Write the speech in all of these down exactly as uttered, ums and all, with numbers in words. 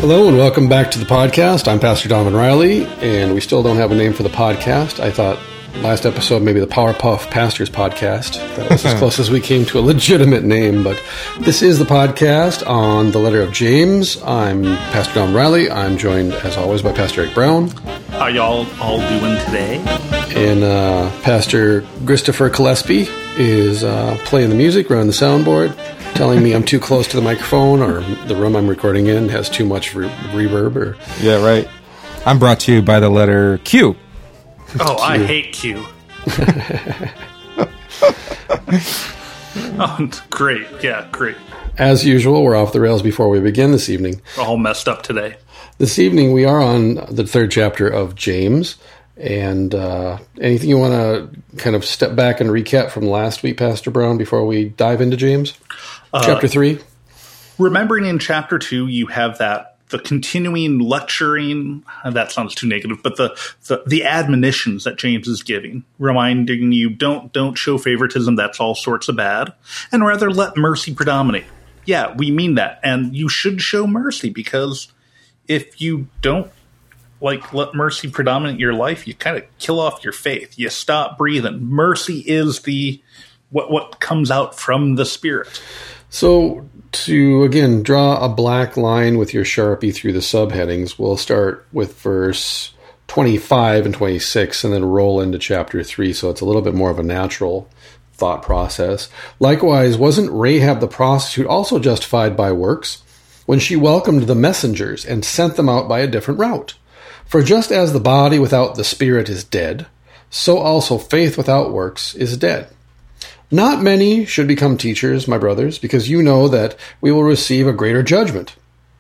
Hello and welcome back to the podcast. I'm Pastor Donovan Riley, and we still don't have a name for the podcast. I thought last episode maybe the Powerpuff Pastors Podcast. That was as close as we came to a legitimate name, but this is the podcast on the letter of James. I'm Pastor Donovan Riley. I'm joined, as always, by Pastor Eric Brown. How y'all all doing today? And uh, Pastor Christopher Gillespie is uh, playing the music, running the soundboard, telling me I'm too close to the microphone, or the room I'm recording in has too much re- reverb. Or yeah, right. I'm brought to you by the letter Q. Oh, Q. I hate Q. Oh, great. Yeah, great. As usual, we're off the rails before we begin this evening. We're all messed up today. This evening, we are on the third chapter of James. And uh, anything you want to kind of step back and recap from last week, Pastor Brown, before we dive into James? Uh, chapter three? Remembering in chapter two, you have that, the continuing lecturing, that sounds too negative, but the, the, the admonitions that James is giving, reminding you, don't, don't show favoritism, that's all sorts of bad, and rather let mercy predominate. Yeah, we mean that, and you should show mercy, because if you don't, like, let mercy predominate your life, you kind of kill off your faith. You stop breathing. Mercy is the what what comes out from the Spirit. So to, again, draw a black line with your Sharpie through the subheadings, we'll start with verse twenty-five and twenty-six and then roll into chapter three, so it's a little bit more of a natural thought process. Likewise, wasn't Rahab the prostitute also justified by works when she welcomed the messengers and sent them out by a different route? For just as the body without the spirit is dead, so also faith without works is dead. Not many should become teachers, my brothers, because you know that we will receive a greater judgment.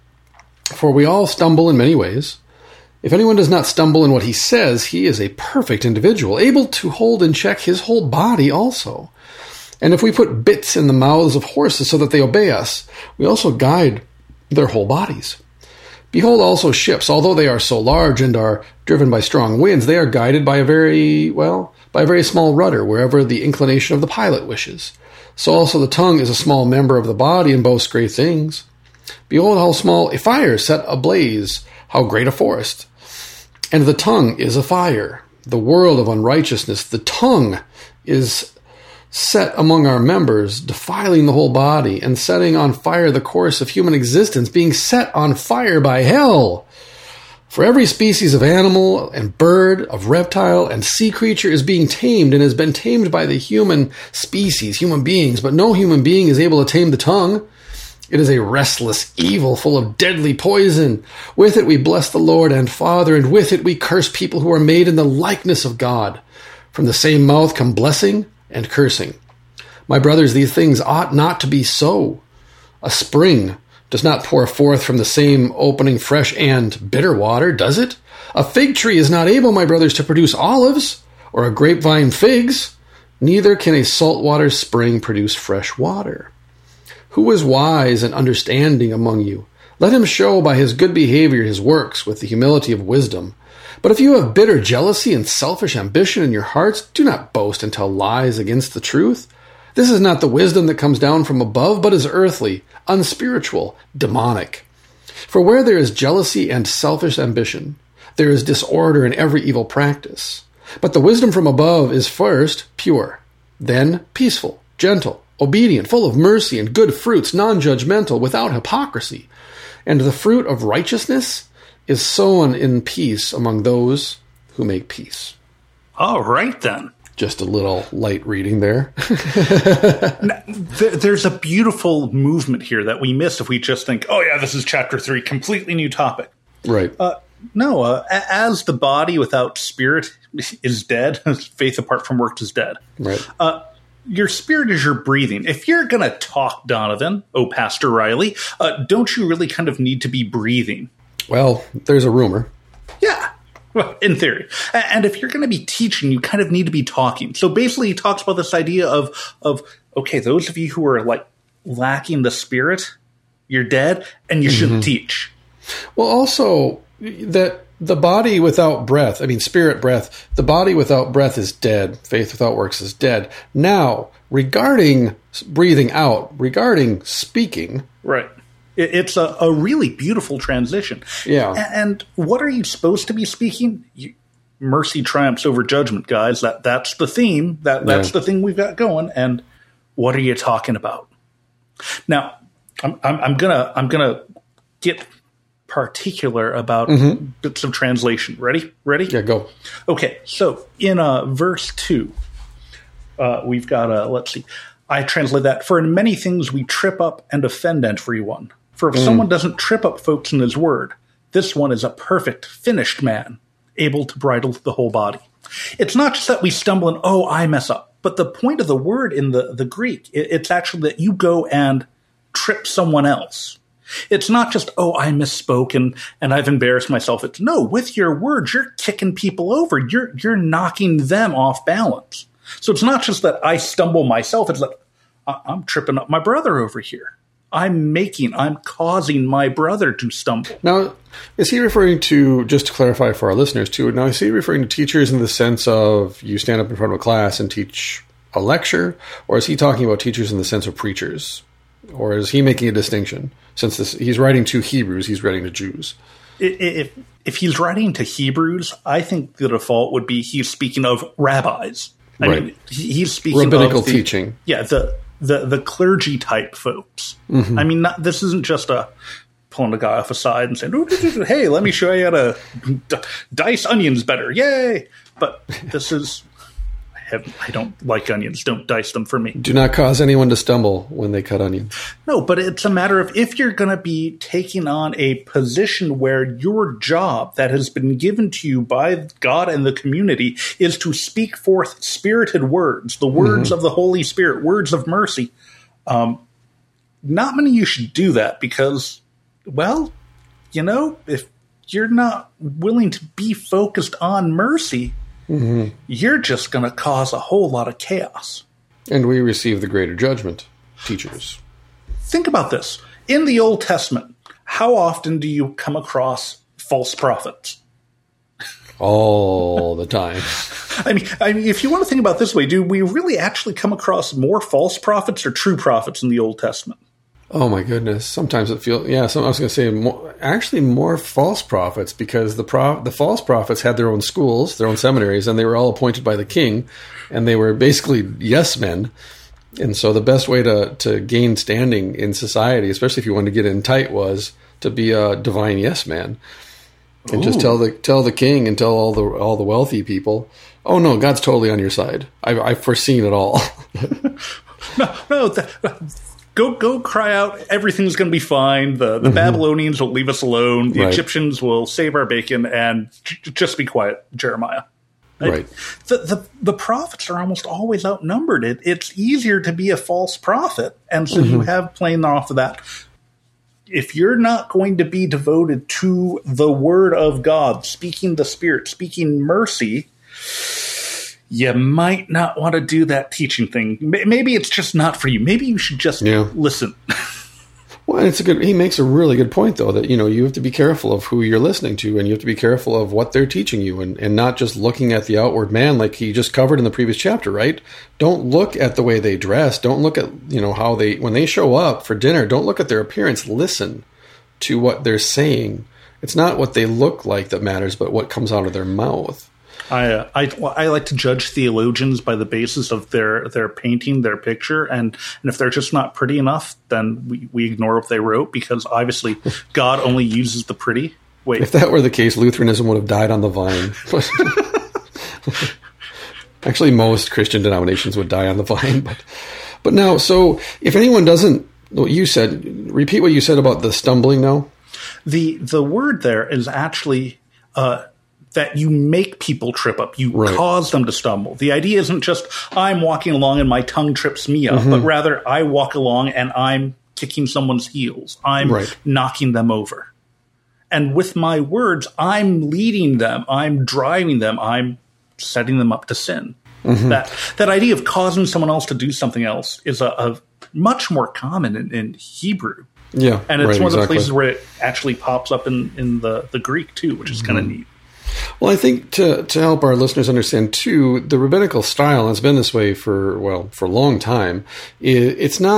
For we all stumble in many ways. If anyone does not stumble in what he says, he is a perfect individual, able to hold in check his whole body also. And if we put bits in the mouths of horses so that they obey us, we also guide their whole bodies. Behold also ships, although they are so large and are driven by strong winds, they are guided by a very, well, by a very small rudder, wherever the inclination of the pilot wishes. So also the tongue is a small member of the body and boasts great things. Behold how small a fire set ablaze, how great a forest. And the tongue is a fire, the world of unrighteousness. The tongue is set among our members, defiling the whole body, and setting on fire the course of human existence, being set on fire by hell. For every species of animal and bird, of reptile and sea creature is being tamed and has been tamed by the human species, human beings, but no human being is able to tame the tongue. It is a restless evil full of deadly poison. With it we bless the Lord and Father, and with it we curse people who are made in the likeness of God. From the same mouth come blessing and cursing. My brothers, these things ought not to be so. A spring does not pour forth from the same opening fresh and bitter water, does it? A fig tree is not able, my brothers, to produce olives, or a grapevine figs. Neither can a saltwater spring produce fresh water. Who is wise and understanding among you? Let him show by his good behavior his works with the humility of wisdom. But if you have bitter jealousy and selfish ambition in your hearts, do not boast and tell lies against the truth. This is not the wisdom that comes down from above, but is earthly, unspiritual, demonic. For where there is jealousy and selfish ambition, there is disorder in every evil practice. But the wisdom from above is first pure, then peaceful, gentle, obedient, full of mercy and good fruits, non-judgmental, without hypocrisy. And the fruit of righteousness is sown in peace among those who make peace. All right, then. Just a little light reading there. Now, th- there's a beautiful movement here that we miss if we just think, oh, yeah, this is chapter three, completely new topic. Right. Uh, no, uh, as the body without spirit is dead, faith apart from works is dead. Right. Uh, your spirit is your breathing. If you're going to talk, Donovan, oh, Pastor Riley, uh, don't you really kind of need to be breathing? Well, there's a rumor. Yeah, well, in theory. And if you're going to be teaching, you kind of need to be talking. So basically he talks about this idea of, of okay, those of you who are like lacking the spirit, you're dead, and you shouldn't mm-hmm. teach. Well, also that the body without breath, I mean, spirit breath, the body without breath is dead. Faith without works is dead. Now, regarding breathing out, regarding speaking. Right. It, it's a, a really beautiful transition. Yeah. And, and what are you supposed to be speaking? You, mercy triumphs over judgment, guys. That That's the theme. That That's yeah. the thing we've got going. And what are you talking about? Now, I'm, I'm, I'm gonna I'm gonna get particular about mm-hmm. bits of translation. Ready? Ready? Yeah, go. Okay, so in uh, verse two, uh, we've got a, let's see, I translate that, for in many things we trip up and offend everyone. For if mm. someone doesn't trip up folks in his word, this one is a perfect, finished man, able to bridle the whole body. It's not just that we stumble and, oh, I mess up. But the point of the word in the, the Greek, it, it's actually that you go and trip someone else. It's not just, oh, I misspoke and, and I've embarrassed myself. It's no, with your words, you're kicking people over. You're you're knocking them off balance. So it's not just that I stumble myself. It's like, I'm tripping up my brother over here. I'm making, I'm causing my brother to stumble. Now, is he referring to, just to clarify for our listeners too, now is he referring to teachers in the sense of you stand up in front of a class and teach a lecture, or is he talking about teachers in the sense of preachers? Or is he making a distinction? Since this, he's writing to Hebrews, he's writing to Jews. If, if he's writing to Hebrews, I think the default would be he's speaking of rabbis. I right. mean, he's speaking rabbinical of the, teaching. Yeah, the the the clergy type folks. Mm-hmm. I mean, not, this isn't just a pulling a guy off a side and saying, "Hey, let me show you how to d- dice onions better." Yay! But this is. I, have, I don't like onions. Don't dice them for me. Do not cause anyone to stumble when they cut onions. No, but it's a matter of if you're going to be taking on a position where your job that has been given to you by God and the community is to speak forth spirited words, the words mm-hmm. of the Holy Spirit, words of mercy. Um, not many of you should do that because, well, you know, if you're not willing to be focused on mercy, mm-hmm. you're just going to cause a whole lot of chaos. And we receive the greater judgment, teachers. Think about this. In the Old Testament, how often do you come across false prophets? All the time. I mean, I mean, if you want to think about it this way, do we really actually come across more false prophets or true prophets in the Old Testament? Oh my goodness! Sometimes it feels yeah. So I was going to say more, actually more false prophets because the pro, the false prophets had their own schools, their own seminaries, and they were all appointed by the king, and they were basically yes men. And so the best way to to gain standing in society, especially if you wanted to get in tight, was to be a divine yes man, and Ooh. just tell the tell the king and tell all the all the wealthy people, oh no, God's totally on your side. I've, I've foreseen it all. no, no. The, Go go cry out, everything's going to be fine. The the mm-hmm. Babylonians will leave us alone. The right. Egyptians will save our bacon, and j- just be quiet, Jeremiah. Right. right. The, the the prophets are almost always outnumbered. It, it's easier to be a false prophet. And so mm-hmm. you have playing off of that. If you're not going to be devoted to the word of God, speaking the Spirit, speaking mercy, you might not want to do that teaching thing. Maybe it's just not for you. Maybe you should just yeah. listen. Well, it's a good. He makes a really good point, though, that you know you have to be careful of who you're listening to, and you have to be careful of what they're teaching you, and, and not just looking at the outward man, like he just covered in the previous chapter. Right? Don't look at the way they dress. Don't look at you know how they when they show up for dinner. Don't look at their appearance. Listen to what they're saying. It's not what they look like that matters, but what comes out of their mouth. I, uh, I I like to judge theologians by the basis of their, their painting, their picture, and, and if they're just not pretty enough, then we, we ignore what they wrote because obviously God only uses the pretty. Wait, if that were the case, Lutheranism would have died on the vine. Actually, most Christian denominations would die on the vine, but but now, so if anyone doesn't, what you said, repeat what you said about the stumbling. Now, the the word there is actually. Uh, that you make people trip up. You right. cause them to stumble. The idea isn't just I'm walking along and my tongue trips me up, mm-hmm. but rather I walk along and I'm kicking someone's heels. I'm right. knocking them over. And with my words, I'm leading them. I'm driving them. I'm setting them up to sin. Mm-hmm. That that idea of causing someone else to do something else is a, a much more common in, in Hebrew. Yeah, and it's right, one of the exactly. places where it actually pops up in, in the, the Greek too, which is mm-hmm. kind of neat. Well, I think to to help our listeners understand too, the rabbinical style has been this way for well for a long time. It, it's not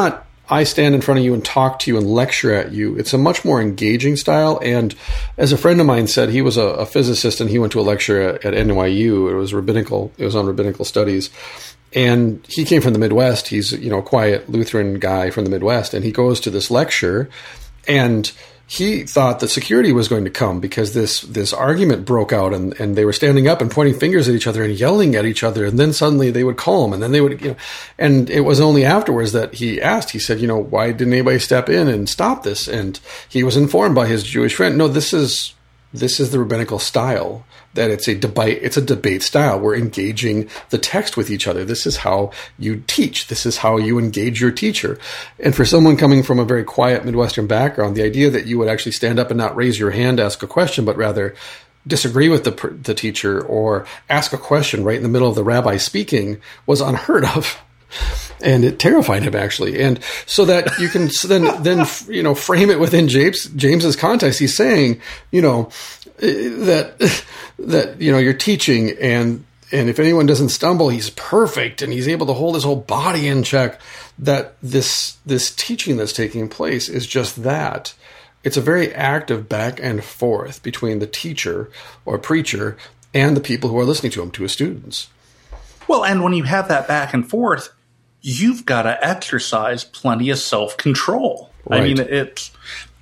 I stand in front of you and talk to you and lecture at you. It's a much more engaging style. And as a friend of mine said, he was a, a physicist and he went to a lecture at, at N Y U. It was rabbinical. It was on rabbinical studies. And he came from the Midwest. He's, you know, a quiet Lutheran guy from the Midwest. And he goes to this lecture, and he thought that security was going to come because this this argument broke out, and, and they were standing up and pointing fingers at each other and yelling at each other. And then suddenly they would calm, and then they would, you know, and it was only afterwards that he asked, he said, you know, why didn't anybody step in and stop this? And he was informed by his Jewish friend, no, this is, this is the rabbinical style. That it's a debate, it's a debate style. We're engaging the text with each other. This is how you teach. This is how you engage your teacher. And for someone coming from a very quiet Midwestern background, the idea that you would actually stand up and not raise your hand to ask a question, but rather disagree with the the teacher or ask a question right in the middle of the rabbi speaking was unheard of. And it terrified him, actually. And so that you can then, then, you know, frame it within James, James's context. He's saying, you know, that, that, you know, you're teaching, and, and if anyone doesn't stumble, he's perfect and he's able to hold his whole body in check. That this, this teaching that's taking place is just that. It's a very active back and forth between the teacher or preacher and the people who are listening to him, to his students. Well, and when you have that back and forth, you've got to exercise plenty of self-control. Right. I mean, it's.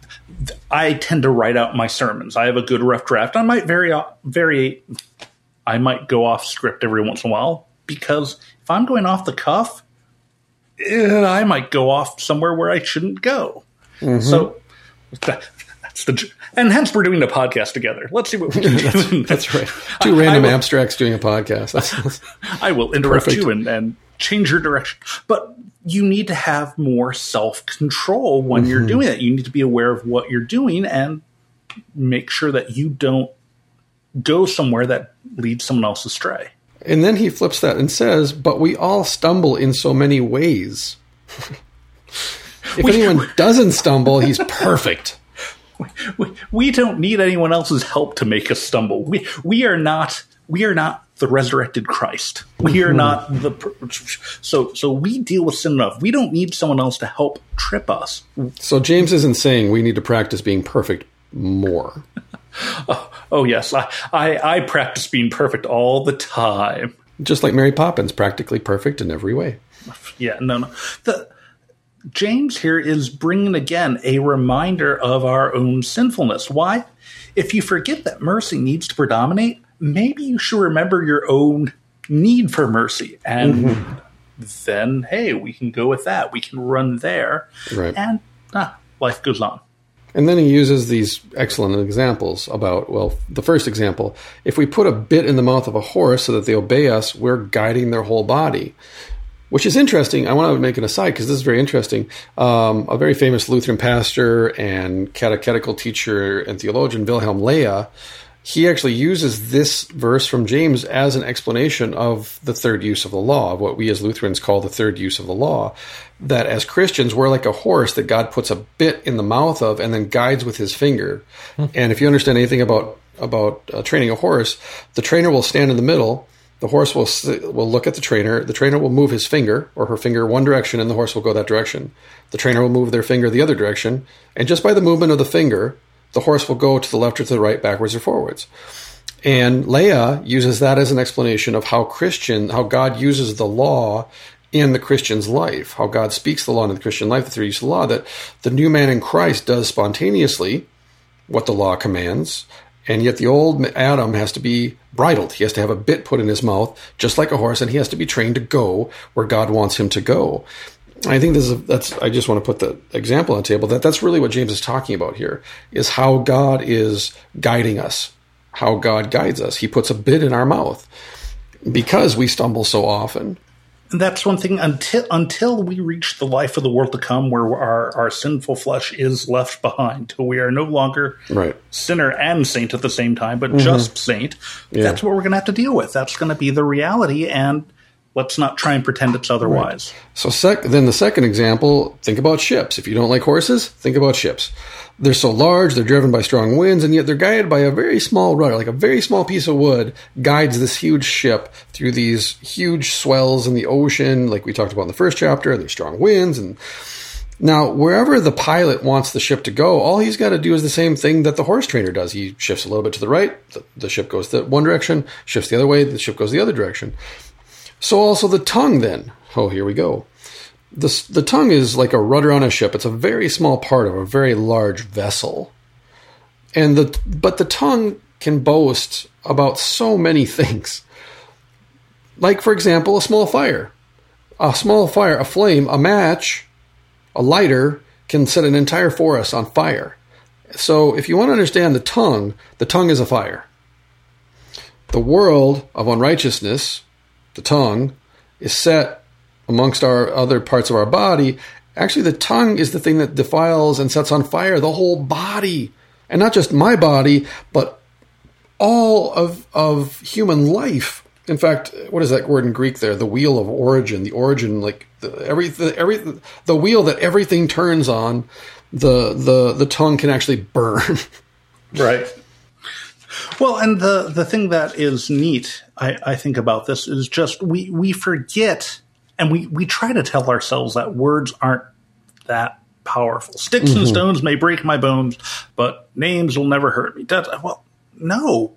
I tend to write out my sermons. I have a good rough draft. I might vary, vary. I might go off script every once in a while, because if I'm going off the cuff, eh, I might go off somewhere where I shouldn't go. Mm-hmm. So that, that's the. And hence we're doing a podcast together. Let's see what we can do. that's, that's right. Two I, random I will, abstracts doing a podcast. That's, that's I will interrupt perfect. you and, and change your direction. But you need to have more self-control when mm-hmm. you're doing it. You need to be aware of what you're doing and make sure that you don't go somewhere that leads someone else astray. And then he flips that and says, but we all stumble in so many ways. If we, anyone doesn't stumble, he's perfect. We, we don't need anyone else's help to make us stumble. We we are not we are not the resurrected Christ. We are not the so so we deal with sin enough. We don't need someone else to help trip us. So James isn't saying we need to practice being perfect more. oh, oh yes, I, I I practice being perfect all the time. Just like Mary Poppins, practically perfect in every way. Yeah, no, no. The James here is bringing, again, a reminder of our own sinfulness. Why? If you forget that mercy needs to predominate, maybe you should remember your own need for mercy. And mm-hmm. then, hey, we can go with that. We can run there. Right. And ah, life goes on. And then he uses these excellent examples about, well, the first example, if we put a bit in the mouth of a horse so that they obey us, we're guiding their whole body. Which is interesting. I want to make an aside because this is very interesting. Um, a very famous Lutheran pastor and catechetical teacher and theologian, Wilhelm Leah, he actually uses this verse from James as an explanation of the third use of the law, of what we as Lutherans call the third use of the law, that as Christians, we're like a horse that God puts a bit in the mouth of and then guides with his finger. Hmm. And if you understand anything about, about uh, training a horse, the trainer will stand in the middle. The horse will will look at the trainer. The trainer will move his finger or her finger one direction, and the horse will go that direction. The trainer will move their finger the other direction, and just by the movement of the finger, the horse will go to the left or to the right, backwards or forwards. And Leah uses that as an explanation of how Christian, how God uses the law in the Christian's life, how God speaks the law in the Christian life, the third use of the law, that the new man in Christ does spontaneously what the law commands. And yet the old Adam has to be bridled. He has to have a bit put in his mouth, just like a horse, and he has to be trained to go where God wants him to go. I think this is a, that's. I just want to put the example on the table that that's really what James is talking about here, is how God is guiding us, how God guides us. He puts a bit in our mouth because we stumble so often. And that's one thing, until until we reach the life of the world to come where our, our sinful flesh is left behind, till we are no longer right. sinner and saint at the same time, but mm-hmm. just saint, yeah. that's what we're going to have to deal with. That's going to be the reality, and let's not try and pretend it's otherwise. Right. So sec- then the second example, think about ships. If you don't like horses, think about ships. They're so large, they're driven by strong winds, and yet they're guided by a very small rudder, like a very small piece of wood guides this huge ship through these huge swells in the ocean, like we talked about in the first chapter, and there's strong winds, and Now, wherever the pilot wants the ship to go, all he's got to do is the same thing that the horse trainer does. He shifts a little bit to the right, the, the ship goes the one direction, shifts the other way, the ship goes the other direction. So also the tongue then. Oh, here we go. The, the tongue is like a rudder on a ship. It's a very small part of a very large vessel. And the but the tongue can boast about so many things. Like, for example, a small fire. A small fire, a flame, a match, a lighter can set an entire forest on fire. So if you want to understand the tongue, the tongue is a fire. The world of unrighteousness, the tongue, is set amongst our other parts of our body. Actually, the tongue is the thing that defiles and sets on fire the whole body. And not just my body, but all of, of human life. In fact, what is that word in Greek there? The wheel of origin, the origin, like the, every, the, every, the wheel that everything turns on, the, the, the tongue can actually burn. Right. Well, and the, the thing that is neat, I, I think, about this is just we, we forget, and we, we try to tell ourselves that words aren't that powerful. Sticks mm-hmm. and stones may break my bones, but names will never hurt me. That's, well, no.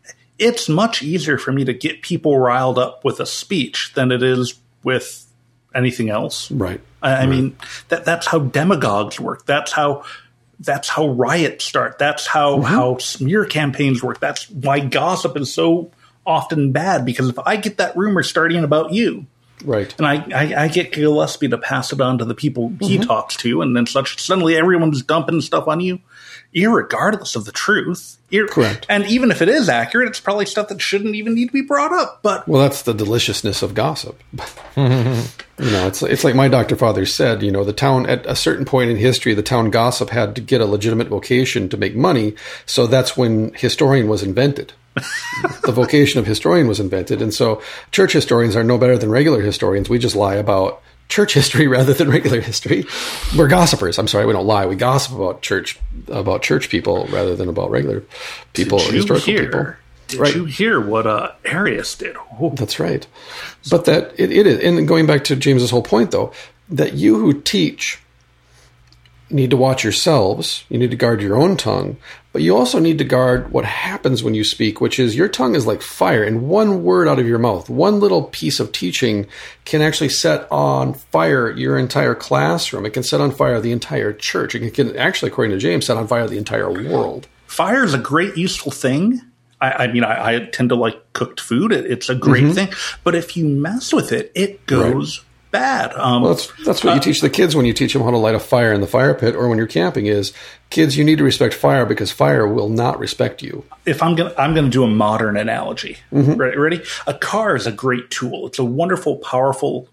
It's much easier for me to get people riled up with a speech than it is with anything else. Right. I, I right. mean, that that's how demagogues work. That's how that's how riots start. That's how, mm-hmm. how smear campaigns work. That's why gossip is so often bad, because if I get that rumor starting about you, right, and I, I, I get Gillespie to pass it on to the people mm-hmm. he talks to, and then such suddenly everyone's dumping stuff on you, irregardless of the truth. Ir- Correct. And even if it is accurate, it's probably stuff that shouldn't even need to be brought up. But well, that's the deliciousness of gossip. You know, it's it's like my doctor father said. You know, the town at a certain point in history, the town gossip had to get a legitimate vocation to make money. So that's when historian was invented. The vocation of historian was invented, and so church historians are no better than regular historians. We just lie about church history rather than regular history. We're gossipers. I'm sorry, we don't lie. We gossip about church about church people rather than about regular people or historical hear, people. Did right. you hear what uh, Arius did? Oh. That's right. But that it, it is, and going back to James's whole point, though, that you who teach need to watch yourselves. You need to guard your own tongue, but you also need to guard what happens when you speak, which is your tongue is like fire, and one word out of your mouth, one little piece of teaching can actually set on fire your entire classroom. It can set on fire the entire church. It can actually, according to James, set on fire the entire world. Fire is a great, useful thing. I, I mean, I, I tend to like cooked food. It, it's a great mm-hmm. thing. But if you mess with it, it goes right. bad. Um, well, that's that's what uh, you teach the kids when you teach them how to light a fire in the fire pit, or when you're camping. Is kids, you need to respect fire, because fire will not respect you. If I'm gonna, I'm gonna do a modern analogy. Mm-hmm. Ready? Ready? A car is a great tool. It's a wonderful, powerful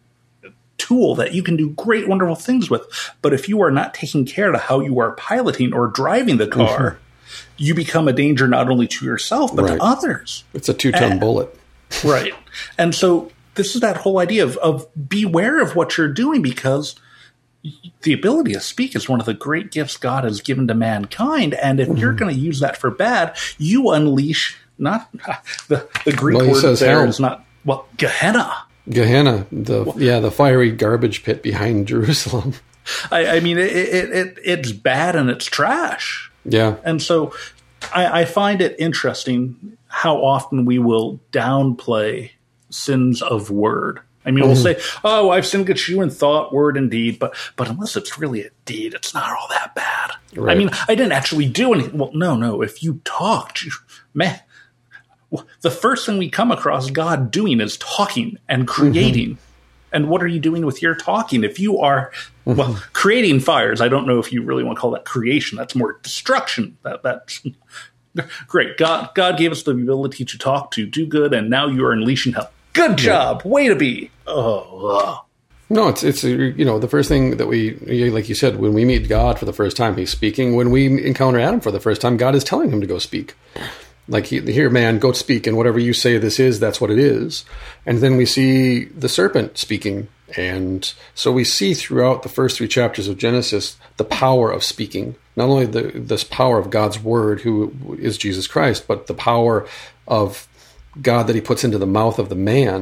tool that you can do great, wonderful things with. But if you are not taking care to how you are piloting or driving the car, mm-hmm. you become a danger not only to yourself but right. to others. It's a two-ton and, bullet. Right. And so this is that whole idea of, of beware of what you're doing, because the ability to speak is one of the great gifts God has given to mankind. And if mm-hmm. you're going to use that for bad, you unleash not the, the Greek well, word there hell. is not, well, Gehenna. Gehenna, the well, yeah, the fiery garbage pit behind Jerusalem. I, I mean, it, it, it it's bad and it's trash. Yeah. And so I, I find it interesting how often we will downplay sins of word. I mean, mm-hmm. we'll say, oh, I've sinned against you in thought, word, and deed. But but unless it's really a deed, it's not all that bad. Right. I mean, I didn't actually do anything. Well, no, no. If you talked, you, man, the first thing we come across God doing is talking and creating. Mm-hmm. And what are you doing with your talking? If you are, mm-hmm. well, creating fires, I don't know if you really want to call that creation. That's more destruction. That That's great. God, God gave us the ability to talk, to do good, and now you are unleashing hell. Good job. Yeah. Way to be. Oh, ugh. No, it's, it's you know, the first thing that we, like you said, when we meet God for the first time, he's speaking. When we encounter Adam for the first time, God is telling him to go speak. Like, here, man, go speak, and whatever you say this is, that's what it is. And then we see the serpent speaking. And so we see throughout the first three chapters of Genesis the power of speaking. Not only the this power of God's word, who is Jesus Christ, but the power of God that he puts into the mouth of the man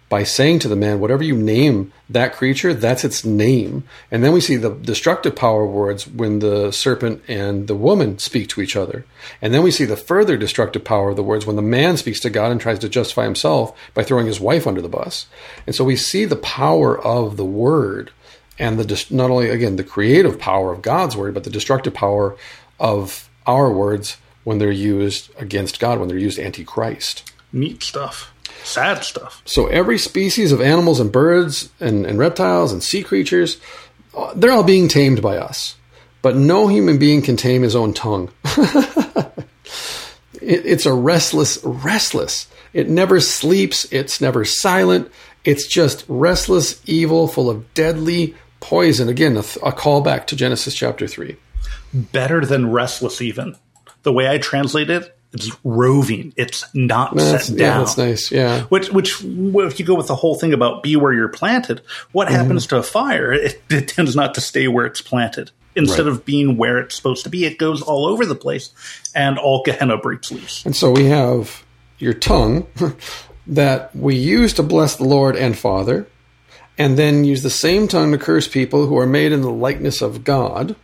by saying to the man, whatever you name that creature, that's its name. And then we see the destructive power of words when the serpent and the woman speak to each other. And then we see the further destructive power of the words when the man speaks to God and tries to justify himself by throwing his wife under the bus. And so we see the power of the word and the not only, again, the creative power of God's word, but the destructive power of our words when they're used against God, when they're used anti-Christ. Neat stuff. Sad stuff. So every species of animals and birds and, and reptiles and sea creatures, they're all being tamed by us. But no human being can tame his own tongue. it, it's a restless, restless. It never sleeps. It's never silent. It's just restless evil full of deadly poison. Again, a, a callback to Genesis chapter three. Better than restless even. The way I translate it, it's roving. It's not that's, set yeah, down. That's nice, yeah. Which, which, if you go with the whole thing about be where you're planted, what mm-hmm. happens to a fire? It, it tends not to stay where it's planted. Instead right. of being where it's supposed to be, it goes all over the place, and all Gehenna breaks loose. And so we have your tongue that we use to bless the Lord and Father, and then use the same tongue to curse people who are made in the likeness of God.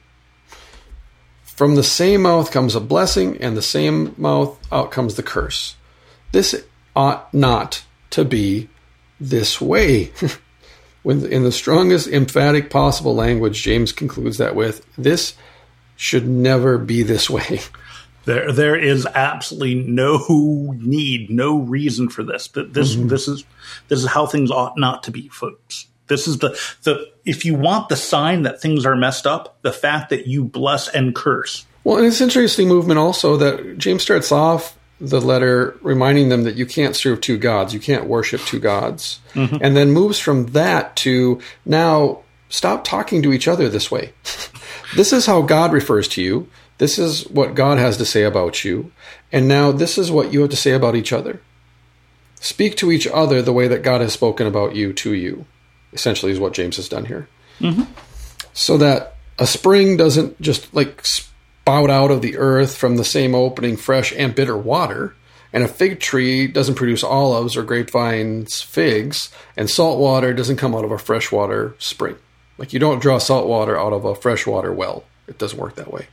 From the same mouth comes a blessing, and the same mouth out comes the curse. This ought not to be this way. When in the strongest emphatic possible language, James concludes that with, this should never be this way. There, there is absolutely no need, no reason for this. But this, mm-hmm. this is, this is how things ought not to be, folks. This is the, the, if you want the sign that things are messed up, the fact that you bless and curse. Well, and it's an interesting movement also that James starts off the letter reminding them that you can't serve two gods. You can't worship two gods. Mm-hmm. And then moves from that to now stop talking to each other this way. This is how God refers to you. This is what God has to say about you. And now this is what you have to say about each other. Speak to each other the way that God has spoken about you to you. Essentially is what James has done here. Mm-hmm. So that a spring doesn't just like spout out of the earth from the same opening fresh and bitter water, and a fig tree doesn't produce olives or grapevines figs, and salt water doesn't come out of a freshwater spring. Like you don't draw salt water out of a freshwater well. It doesn't work that way.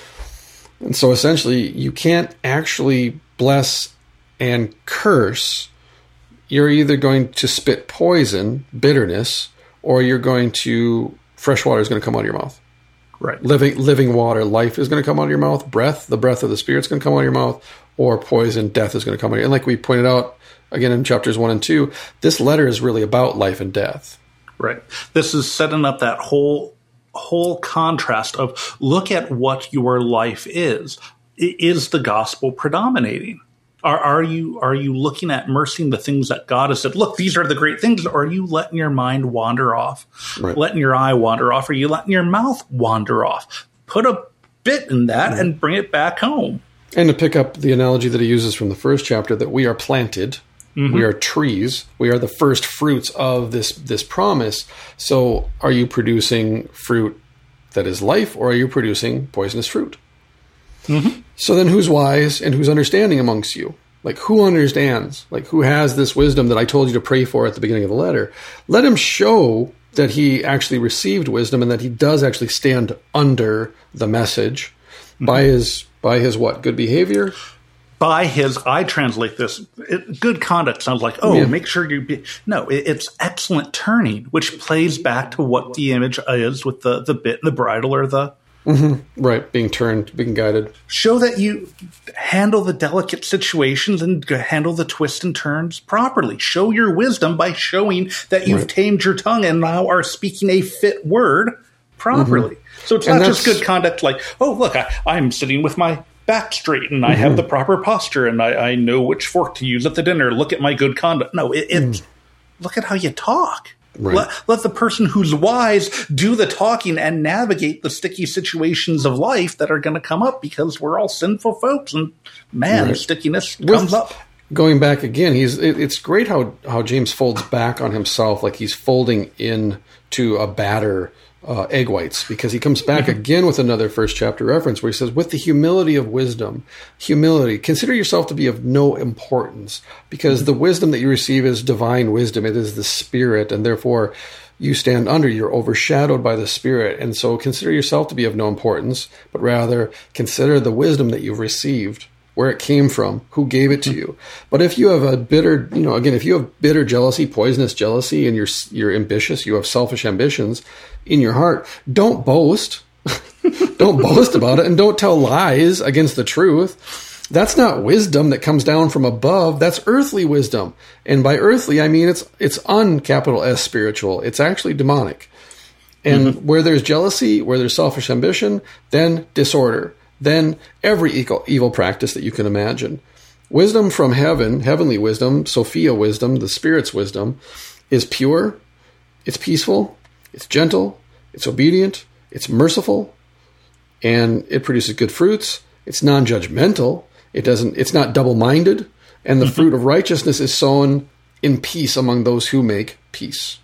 And so essentially you can't actually bless and curse. You're either going to spit poison, bitterness, or you're going to, fresh water is going to come out of your mouth. Right. Living living water, life is going to come out of your mouth. Breath, the breath of the Spirit is going to come out of your mouth. Or poison, death is going to come out of your mouth. And like we pointed out, again, in chapters one and two, this letter is really about life and death. Right. This is setting up that whole whole contrast of look at what your life is. Is the gospel predominating? Are, are you are you looking at immersing the things that God has said, look, these are the great things, or are you letting your mind wander off? Right. Letting your eye wander off? Or are you letting your mouth wander off? Put a bit in that right. and bring it back home. And to pick up the analogy that he uses from the first chapter, that we are planted, mm-hmm. we are trees, we are the first fruits of this, this promise. So are you producing fruit that is life, or are you producing poisonous fruit? Mm-hmm. So then who's wise and who's understanding amongst you? Like who understands? Like who has this wisdom that I told you to pray for at the beginning of the letter? Let him show that he actually received wisdom and that he does actually stand under the message mm-hmm. by his, by his what? Good behavior? By his, I translate this, it, good conduct sounds like, oh, yeah. make sure you be, no, it, it's excellent turning, which plays back to what the image is with the, the bit, the bridle or the, Mm-hmm. Right, being turned, being guided. Show that you handle the delicate situations and handle the twists and turns properly. Show your wisdom by showing that you've right. tamed your tongue and now are speaking a fit word properly. Mm-hmm. So it's and not just good conduct like, oh, look, I, I'm sitting with my back straight and I mm-hmm. have the proper posture and I, I know which fork to use at the dinner. Look at my good conduct. No, it, it mm. look at how you talk. Right. Let, let the person who's wise do the talking and navigate the sticky situations of life that are going to come up because we're all sinful folks. And man, right. stickiness With, comes up. Going back again, he's it, it's great how, how James folds back on himself, like he's folding in to a batter uh, egg whites, because he comes back again with another first chapter reference where he says, with the humility of wisdom, humility, consider yourself to be of no importance, because mm-hmm. the wisdom that you receive is divine wisdom. It is the Spirit, and therefore you stand under, you're overshadowed by the Spirit. And so consider yourself to be of no importance, but rather consider the wisdom that you've received, where it came from, who gave it to you. But if you have a bitter, you know, again, if you have bitter jealousy, poisonous jealousy, and you're you're ambitious, you have selfish ambitions in your heart, don't boast. Don't boast about it, and don't tell lies against the truth. That's not wisdom that comes down from above. That's earthly wisdom. And by earthly, I mean it's it's un-capital S spiritual. It's actually demonic. And mm-hmm. where there's jealousy, where there's selfish ambition, then disorder. Then every evil, evil practice that you can imagine. Wisdom from heaven, heavenly wisdom, Sophia wisdom, the Spirit's wisdom, is pure, it's peaceful, it's gentle, it's obedient, it's merciful, and it produces good fruits. It's non-judgmental. It doesn't. It's not double-minded, and the fruit of righteousness is sown in peace among those who make peace.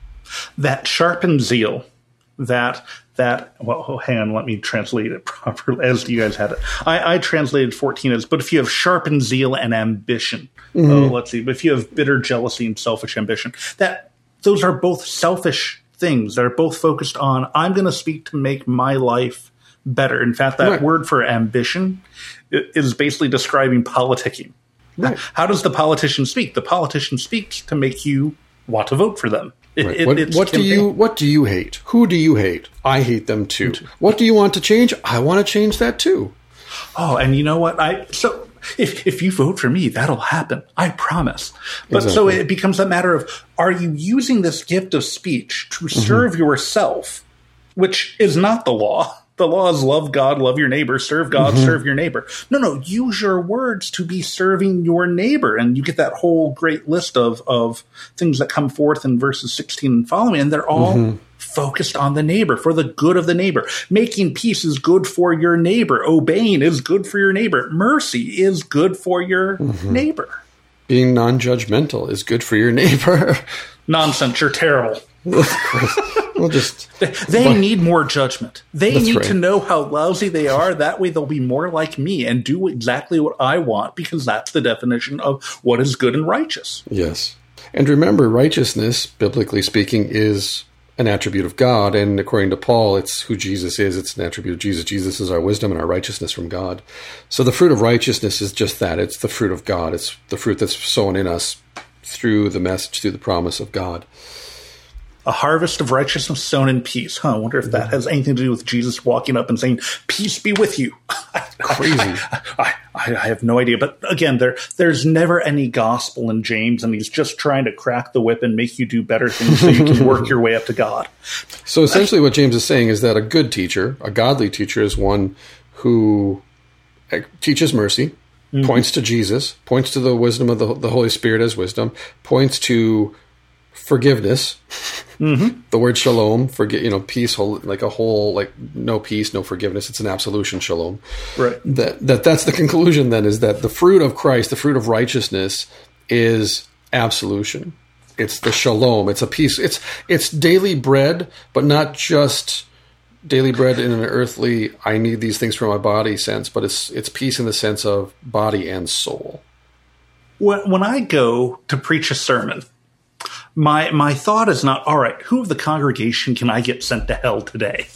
That sharpened zeal, that. That, well, oh, hang on, let me translate it properly as you guys had it. I, I translated fourteen as, but if you have sharpened zeal and ambition, mm-hmm. oh, let's see, but if you have bitter jealousy and selfish ambition, that those are both selfish things. They're both focused on, I'm going to speak to make my life better. In fact, that right. word for ambition is basically describing politicking. Right. How does the politician speak? The politician speaks to make you want to vote for them. Right. It, what, what do you what do you hate? Who do you hate? I hate them too. What do you want to change? I want to change that too. Oh, and you know what? I so if if you vote for me, that'll happen. I promise. But exactly. So it becomes a matter of, are you using this gift of speech to serve mm-hmm. yourself, which is not the law. The law is love God, love your neighbor, serve God, mm-hmm. serve your neighbor. No, no, use your words to be serving your neighbor. And you get that whole great list of, of things that come forth in verses sixteen and following, and they're all mm-hmm. focused on the neighbor, for the good of the neighbor. Making peace is good for your neighbor. Obeying is good for your neighbor. Mercy is good for your mm-hmm. neighbor. Being non-judgmental is good for your neighbor. Nonsense, you're terrible. We'll just they, they but, need more judgment. They need right. to know how lousy they are. That way they'll be more like me and do exactly what I want, because that's the definition of what is good and righteous. Yes. And remember, righteousness, biblically speaking, is an attribute of God. And according to Paul, it's who Jesus is. It's an attribute of Jesus. Jesus is our wisdom and our righteousness from God. So the fruit of righteousness is just that. It's the fruit of God. It's the fruit that's sown in us through the message, through the promise of God. A harvest of righteousness sown in peace. Huh, I wonder if that has anything to do with Jesus walking up and saying, peace be with you. Crazy. I, I, I, I have no idea. But again, there there's never any gospel in James, and he's just trying to crack the whip and make you do better things so you can work your way up to God. So essentially what James is saying is that a good teacher, a godly teacher, is one who teaches mercy, mm-hmm. points to Jesus, points to the wisdom of the, the Holy Spirit as wisdom, points to forgiveness. Mm-hmm. The word shalom, forget, you know, peace, like a whole, like no peace, no forgiveness. It's an absolution, shalom. Right. That that that's the conclusion. Then is that the fruit of Christ, the fruit of righteousness, is absolution. It's the shalom. It's a peace. It's it's daily bread, but not just daily bread in an earthly, I need these things for my body sense, but it's it's peace in the sense of body and soul. When when I go to preach a sermon, My my thought is not, all right, who of the congregation can I get sent to hell today?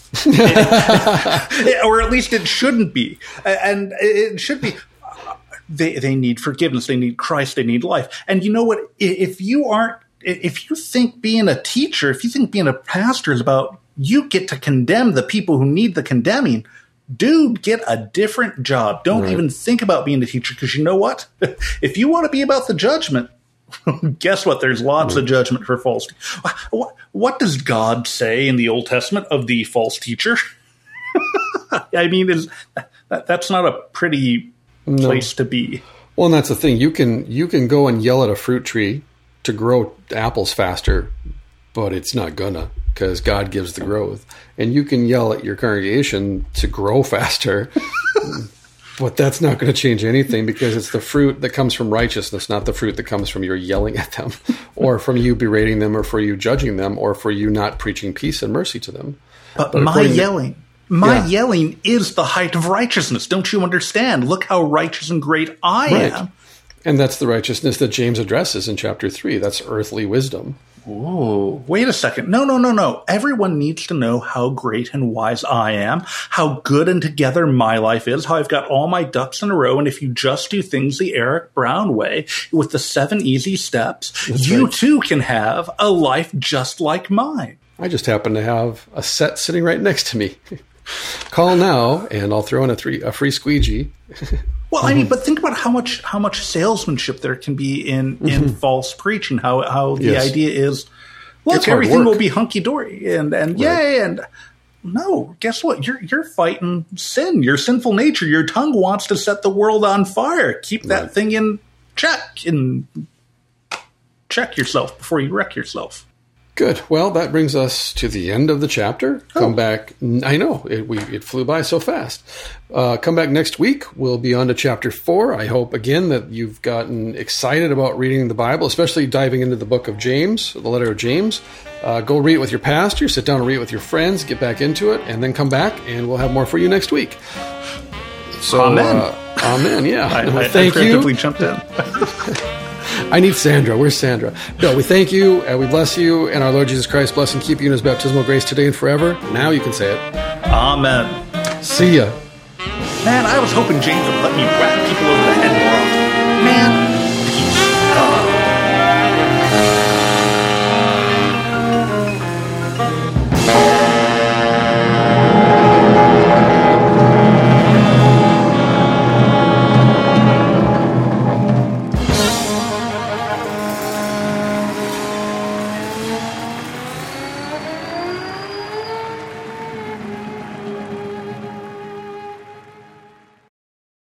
Or at least it shouldn't be. And it should be, they they need forgiveness, they need Christ, they need life. And you know what? If you aren't, if you think being a teacher, if you think being a pastor is about you get to condemn the people who need the condemning, dude, get a different job. Don't right. even think about being a teacher, because you know what? If you want to be about the judgment, guess what? There's lots of judgment for false. What, what does God say in the Old Testament of the false teacher? I mean, is that, that's not a pretty no. place to be. Well, and that's the thing. You can you can go and yell at a fruit tree to grow apples faster, but it's not gonna, because God gives the growth. And you can yell at your congregation to grow faster. But that's not going to change anything, because it's the fruit that comes from righteousness, not the fruit that comes from your yelling at them, or from you berating them, or for you judging them, or for you not preaching peace and mercy to them. But, but my yelling, to, my yeah. yelling is the height of righteousness. Don't you understand? Look how righteous and great I right. am. And that's the righteousness that James addresses in chapter three. That's earthly wisdom. Whoa, wait a second. No, no, no, no. Everyone needs to know how great and wise I am, how good and together my life is, how I've got all my ducks in a row. And if you just do things the Eric Brown way with the seven easy steps, That's you right. too can have a life just like mine. I just happen to have a set sitting right next to me. Call now, and I'll throw in a, three, a free squeegee. Well, I mean, but think about how much how much salesmanship there can be in, in mm-hmm. false preaching. How how the yes. idea is, look, it's hard everything work. will be hunky dory, and and right. yay, and no, guess what? You're you're fighting sin, your sinful nature. Your tongue wants to set the world on fire. Keep that right. thing in check, and check yourself before you wreck yourself. Good. Well, that brings us to the end of the chapter. Oh. Come back. I know it, we, it flew by so fast. Uh, come back next week. We'll be on to chapter four. I hope again that you've gotten excited about reading the Bible, especially diving into the book of James, the letter of James. Uh, go read it with your pastor. Sit down and read it with your friends. Get back into it, and then come back, and we'll have more for you next week. So, amen. Uh, amen. Yeah. I, well, I, thank I you. Jumped in. I need Sandra. Where's Sandra? No, we thank you, and we bless you, and our Lord Jesus Christ bless and keep you in his baptismal grace today and forever. Now you can say it. Amen. See ya. Man, I was hoping James would let me whack people over the head more often. Man.